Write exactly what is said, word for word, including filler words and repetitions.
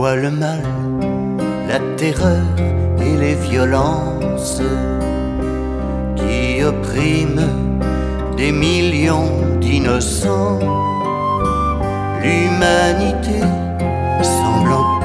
Pourquoi le mal, la terreur et les violences qui oppriment des millions d'innocents? L'humanité semble en